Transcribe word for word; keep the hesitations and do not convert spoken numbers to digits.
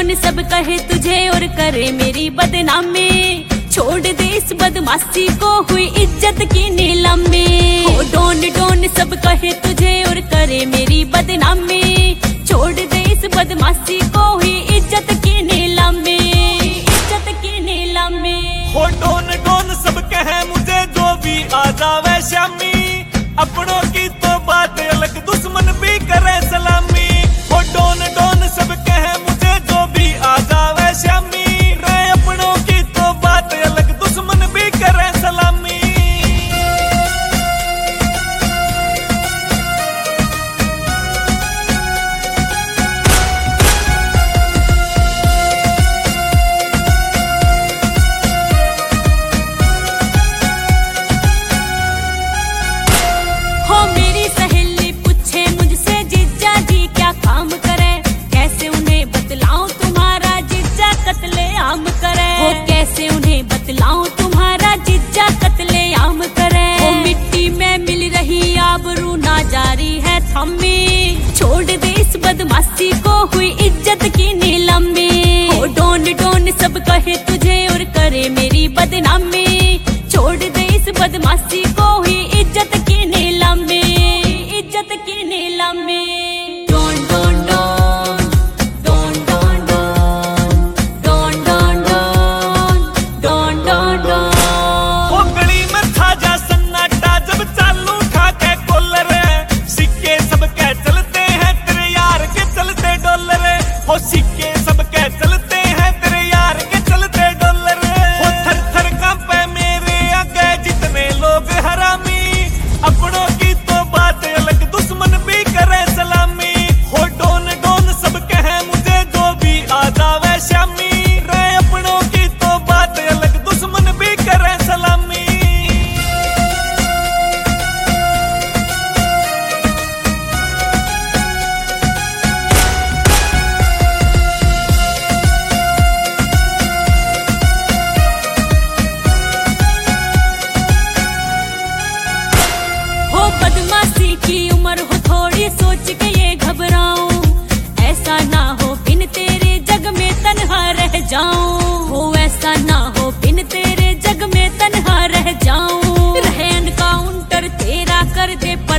Done सब कहे तुझे और करे मेरी बदनामी। छोड़ दे इस बदमाशी को, हुई इज्जत की नीलामी। हो डोन डोन सब कहे तुझे और करे मेरी बदनामी। छोड़ दे इस बदमाशी को, हुई इज्जत की नीलामी, इज्जत की नीलामी। हो डोन डोन सब कहे मुझे जो भी आ जावे शामी। अपनों की तो बात अलग, दुश्मन भी करे सलामी। हो डोन डोन सब कहे मुझे जो भी आ जावे शामी। रे अपनों की तो बात अलग, दुश्मन भी करे सलामी। हो मेरी सहेली पूछे मुझसे जीजा जी क्या काम करे। कैसे उन्हें बतलाऊं तुम्हारा जीजा कत्ले आम करे। हो कैसे उन्हें बतलाऊं तुम्हारा जीजा कत्ले आम करे। हो मिट्टी में मिल रही आबरू ना जारी है थम्मी। छोड़ दे इस बदमाशी को, हुई इज्जत की नीलामी। हो डोन डोन सब कहे तुझे और करे मेरी बदनामी। छोड़ दे इस बदमाशी को, हुई इज्जत की नीलामी, इज्जत की नीलामी। Don don don don don don don don don don don. हो गली में था जा सन्नाटा जब चालू खा के कॉलर। सिक्के सब के चलते हैं तेरे यार के चलते डॉलर। हो सिक्के सब के चलते हैं तेरे यार के चलते डॉलर। हो थर थर कांपे मेरे आगे जितने लोग हरामी। अपनों की तो बात अलग, दुश्मन भी करे सलामी। हो डोन डोन सब कहे मुझे जो भी आ जावे शामी। रे अपनों की तो बात अलग, दुश्मन भी करे सलामी। हो बदमाशी की उम्र हो थोड़ी, सोच के ये घबराऊं। ऐसा ना हो बिन तेरे जग में तन्हा रह जाऊं। हो ऐसा ना हो बिन तेरे जग में तन्हा रह जाऊं। रहे एनकाउंटर तेरा कर दे